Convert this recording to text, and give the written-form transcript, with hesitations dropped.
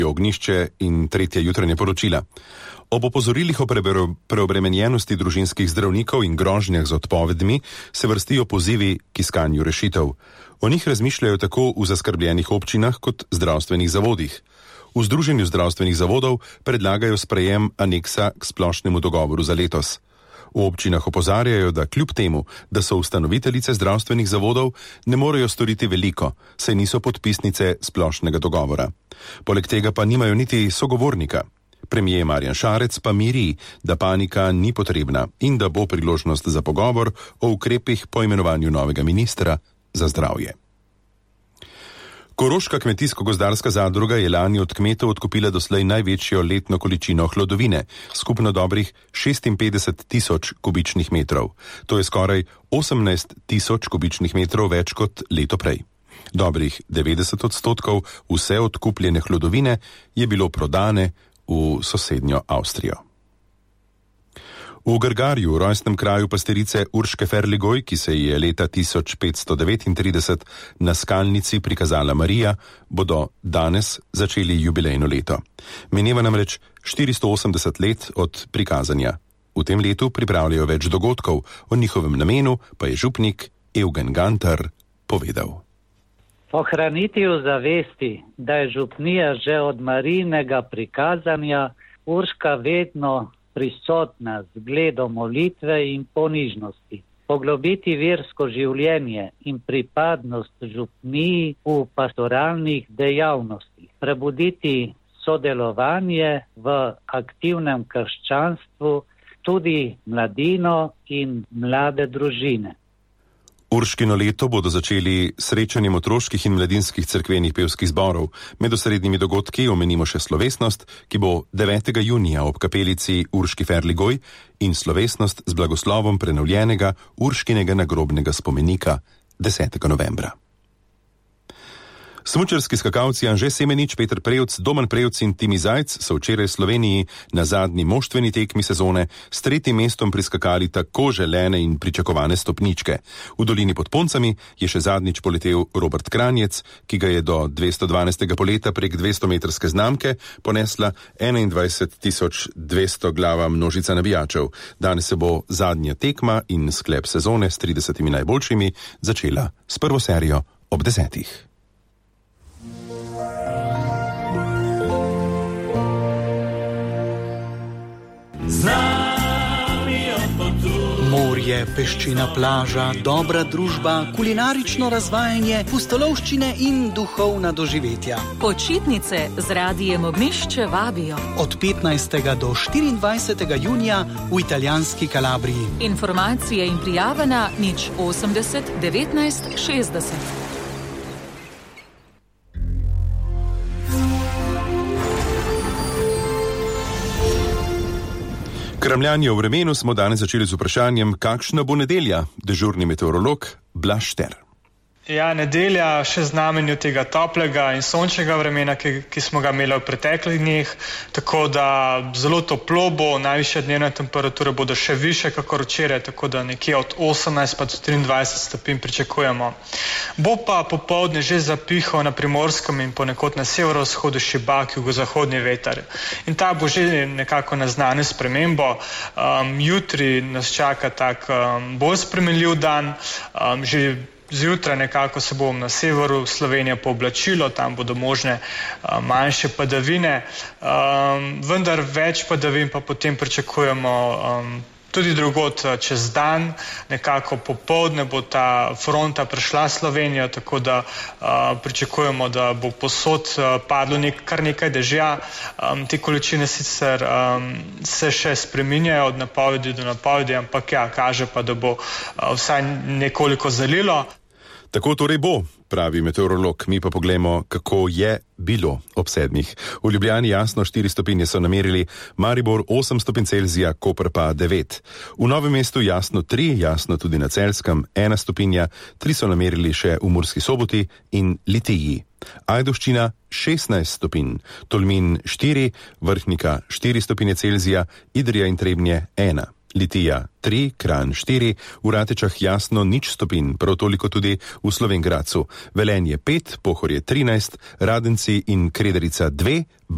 ognjišče in tretje jutranje poročila. Ob opozorilih o preobremenjenosti družinskih zdravnikov in grožnjah z odpovedmi se vrstijo pozivi k iskanju rešitev. O njih razmišljajo tako v zaskrbljenih občinah kot zdravstvenih zavodih. V Združenju zdravstvenih zavodov predlagajo sprejem aneksa k splošnemu dogovoru za letos. V občinah opozarjajo, da kljub temu, da so ustanoviteljice zdravstvenih zavodov, ne morejo storiti veliko, saj niso podpisnice splošnega dogovora. Poleg tega pa nimajo niti sogovornika. Premier Marjan Šarec pa miri, da panika ni potrebna in da bo priložnost za pogovor o ukrepih po imenovanju novega ministra za zdravje. Koroška kmetijsko-gozdarska zadruga je lani od kmetov odkupila doslej največjo letno količino hlodovine, skupno dobrih 56 tisoč kubičnih metrov. To je skoraj 18 tisoč kubičnih metrov več kot leto prej. Dobrih 90% vse odkupljene hlodovine je bilo prodane v sosednjo Avstrijo. V Grgarju, rojstnem kraju pasterice Urške Ferligoj, ki se je leta 1539 na skalnici prikazala Marija, bodo danes začeli jubilejno leto. Mineva namreč 480 let od prikazanja. V tem letu pripravljajo več dogodkov, o njihovem namenu pa je župnik Eugen Gantar povedal. Ohraniti v zavesti, da je župnija že od Marijinega prikazanja Urška vedno prisotna z zgledom molitve in ponižnosti. Poglobiti versko življenje in pripadnost župniji v pastoralnih dejavnostih. Prebuditi sodelovanje v aktivnem krščanstvu, tudi mladino in mlade družine. Urškino leto bodo začeli srečanjem otroških in mladinskih cerkvenih pevskih zborov. Med osrednjimi dogodki omenimo še slovesnost, ki bo 9. junija ob kapelici Urški Ferligoj in slovesnost z blagoslovom prenovljenega Urškinega nagrobnega spomenika 10. novembra. Smučarski skakalci Anže Semenič, Peter Prevc, Domen Prevc in Timi Zajc so včeraj v Sloveniji na zadnji moštveni tekmi sezone s 3. mestom priskakali tako želene in pričakovane stopničke. V dolini pod Poncami je še zadnjič poletel Robert Kranjec, ki ga je do 212. poleta prek 200-metrske znamke ponesla 21.200 glava množica navijačev. Danes se bo zadnja tekma in sklep sezone s 30 najboljšimi začela s prvo serijo ob 10. Morje, peščina plaža, dobra družba, kulinarično razvajanje, pustolovščine in duhovna doživetja. Počitnice z Radijem Ognjišče vabijo. Od 15. do 24. junija v italijanski Kalabriji. Informacije in prijave na 080 19 60. Kramljanje o vremenu smo danes začeli z vprašanjem, kakšna bo nedelja, dežurni meteorolog Blaž Šter. Ja, nedelja še znamenju tega toplega in sončnega vremena, ki smo ga imeli v preteklih dneh, tako da zelo toplo bo, najvišje dnevne temperature bodo še više kakor včeraj, tako da nekje od 18 pa do 23 stopinj pričakujemo. Bo pa popoldne že zapihal na Primorskem in ponekod na severovzhodu šibak jugozahodni veter. In ta bo že nekako naznanil spremembo. Jutri nas čaka tak bolj spremenljiv dan, že zjutraj nekako se bo na severu Slovenije pooblačilo, tam bodo možne manjše padavine, vendar več padavin pa potem pričakujemo tudi drugod čez dan, nekako popoldne bo ta fronta prešla Slovenijo, tako da pričakujemo, da bo posod padlo kar nekaj dežja. Te količine sicer se še spreminjajo od napovedi do napovedi, ampak ja, kaže pa, da bo vsaj nekoliko zalilo. Tako torej bo, pravi meteorolog, mi pa poglejmo, kako je bilo ob 7. V Ljubljani jasno 4 stopinje so namerili, Maribor 8 stopinj Celzija, Koper pa 9. V Novem mestu jasno 3, jasno tudi na Celjskem 1 stopinja, 3 so namerili še v Murski Soboti in Litiji. Ajdovščina 16 stopinj, Tolmin 4, Vrhnika 4 stopinje Celzija, Idrija in Trebnje 1. Litija 3, Kranj 4, v Ratečah jasno 0 stopinj, prav toliko tudi v Slovenj Gradcu. Velenje 5, Pohorje 13, Radenci in Krederica 2,